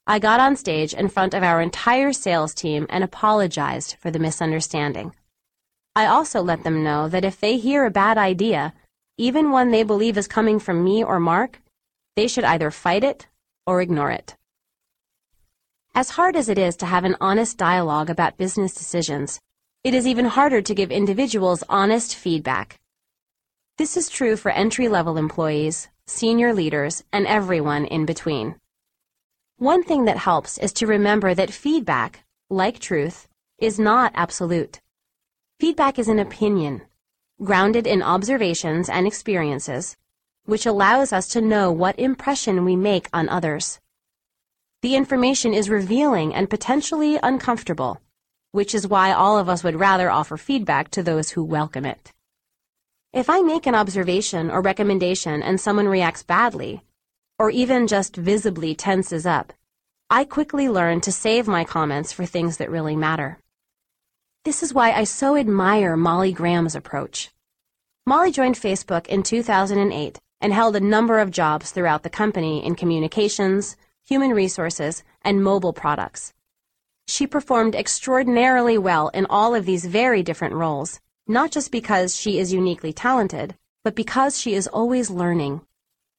I got on stage in front of our entire sales team and apologized for the misunderstanding. I also let them know that if they hear a bad idea, even one they believe is coming from me or Mark, they should either fight it or ignore it. As hard as it is to have an honest dialogue about business decisions, it is even harder to give individuals honest feedback. This is true for entry-level employees, senior leaders, and everyone in between. One thing that helps is to remember that feedback, like truth, is not absolute. Feedback is an opinion, grounded in observations and experiences, which allows us to know what impression we make on others. The information is revealing and potentially uncomfortable, which is why all of us would rather offer feedback to those who welcome it. If I make an observation or recommendation and someone reacts badly, or even just visibly tenses up, I quickly learn to save my comments for things that really matter. This is why I so admire Molly Graham's approach. Molly joined Facebook in 2008 and held a number of jobs throughout the company in communications, human resources, and mobile products. She performed extraordinarily well in all of these very different roles, not just because she is uniquely talented, but because she is always learning.